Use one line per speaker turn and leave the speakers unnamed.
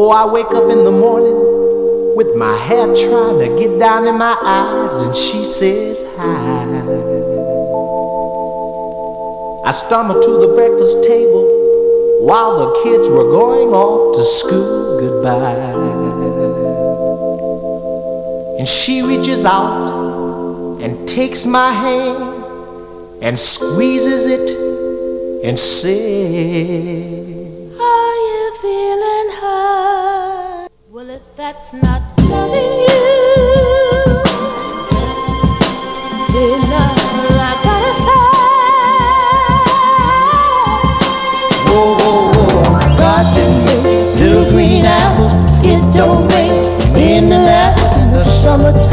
So I wake up in the morning with my hair trying to get down in my eyes, and she says hi. I stumble to the breakfast table while the kids were going off to school goodbye. And she reaches out and takes my hand and squeezes it and says,
are you feeling hurt? Well, if that's not loving you, then all I gotta say,
whoa, whoa, whoa, God didn't make little green apples, it don't make in the apples in the summertime.